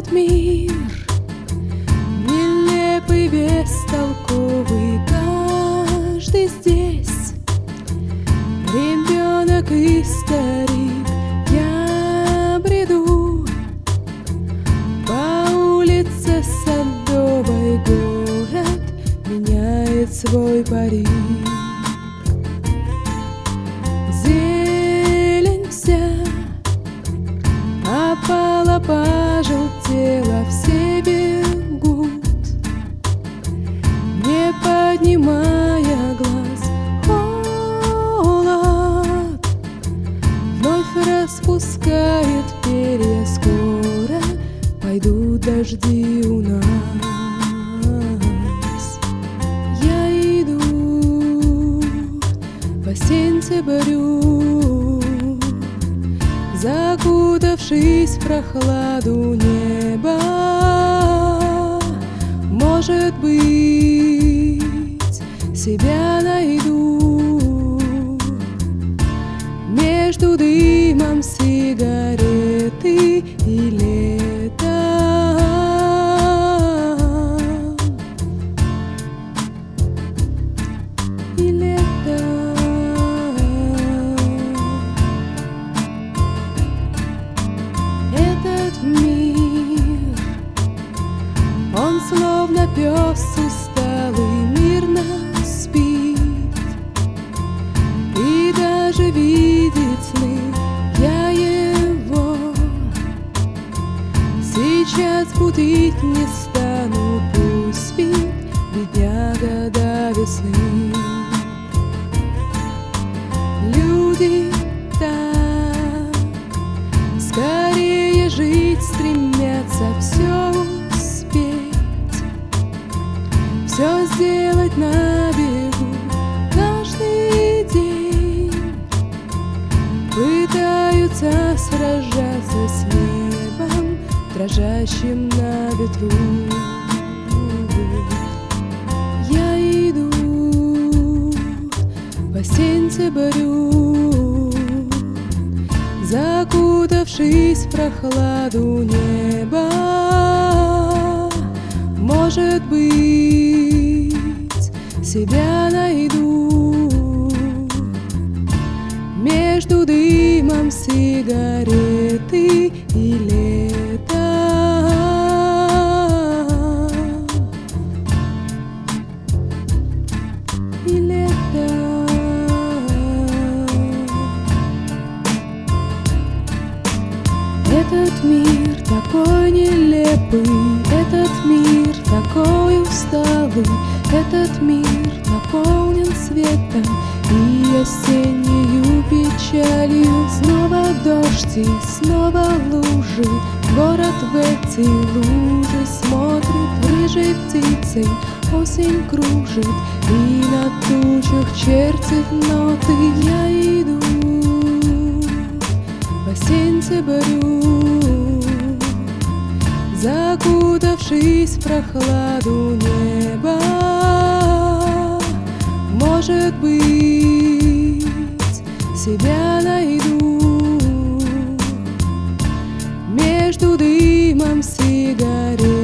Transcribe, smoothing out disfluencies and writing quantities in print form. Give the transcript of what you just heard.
Этот мир нелепый, бестолковый, каждый здесь ребенок и старик. Я бреду по улице Садовой, город меняет свой парик. Зелень вся опала, пожелтела, все бегут, не поднимая глаз. Холод вновь распускает перья, скоро пойдут дожди у нас. Я иду по сентябрю, закутавшись в прохладу неба. Может быть, себя найду между дымом сигареты и летом. И летом. Этот мир, он словно пес усталый, мирно спит и даже видит сны. Я его сейчас будить не стану, пусть спит бедняга до весны. Люди так скорее жить стремятся, все успеть, все сделать на бегу. Каждый день пытаются сражаться с небом, дрожащим на ветру. Я иду по сентябрю, закутавшись в прохладу неба. Может быть, себя найду между дымом сигареты и летом. И летом. Этот мир такой нелепый, этот мир такой усталый, этот мир наполнен светом и осеннею печалью. Снова дождь и снова лужи, город в эти лужи смотрит рыжей птицей. Осень кружит и на тучах чертит ноты. Я иду по сентябрю, закутавшись в прохладу неба. Может быть, себя найду между дымом сигарет